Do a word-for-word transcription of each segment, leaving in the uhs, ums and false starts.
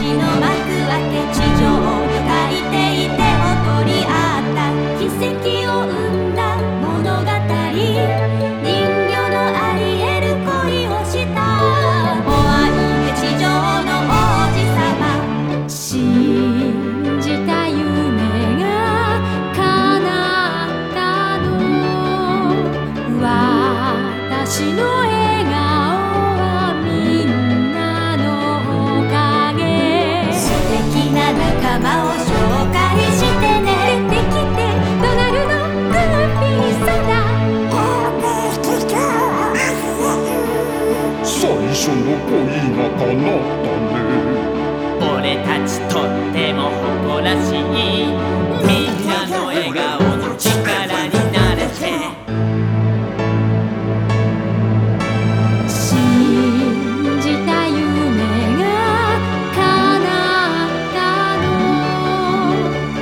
の幕開け地上の海底手を取り合った奇跡を生んだ物語人魚のありえる恋をしたお相手地上の王子様信じた夢が叶ったの私の笑顔はみんなのおかげ素敵な仲間を紹介してね出てきてドナルド・グーフィーさだ最初の恋が叶ったね俺たちとっても誇らしいみんなの笑顔の力になれて信じた夢が叶ったの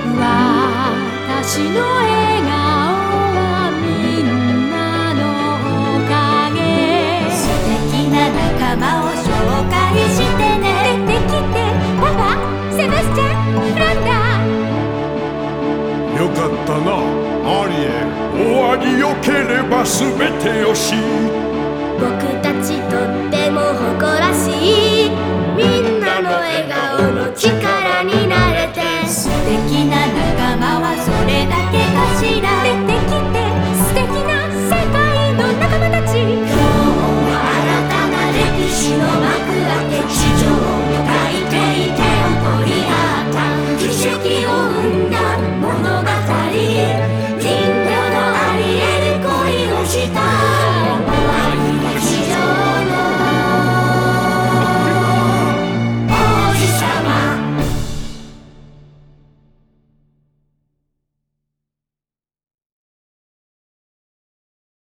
私の笑顔はみんなのおかげ素敵な仲間を紹介してね出てきてパパセバスチャンフランダよかったなアリエル終わりよければ全てよし僕たちとっても誇ら